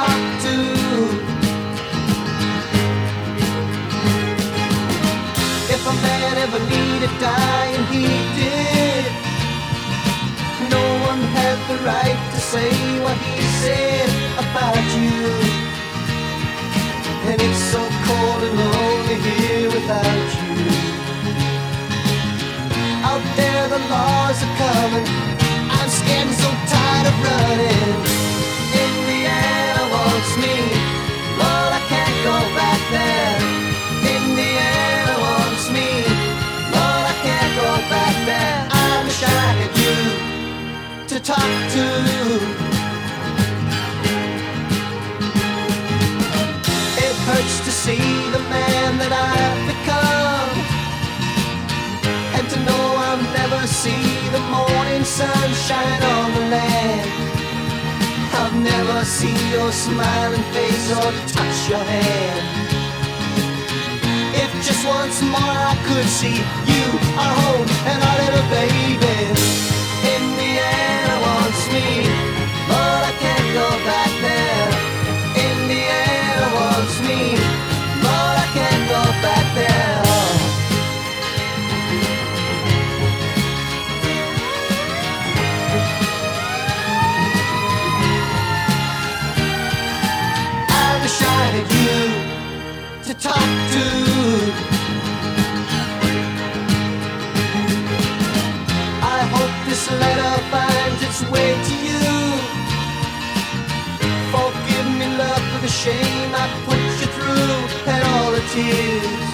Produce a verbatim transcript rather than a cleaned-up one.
talk to. If a man ever needed dying, he did. No one had the right to say what he said about you. And it's so cold and lonely here without you. Out there the laws are coming, I'm scared and so tired of running. Indiana wants me, Lord, I can't go back there. Indiana wants me, Lord, I can't go back there. I wish I had you to talk to. It hurts to see the man that I've become, and to know I'll never see the morning sunshine on the land. I'll never see your smiling face or touch your hand. If just once more I could see you, our home, and our little baby. Indiana wants me, but I can't go back there. Indiana wants me, but I can't go back there. I wish I had you to talk to. I hope this letter finds its way to you. Forgive me, love, for the shame I put you through and all the tears.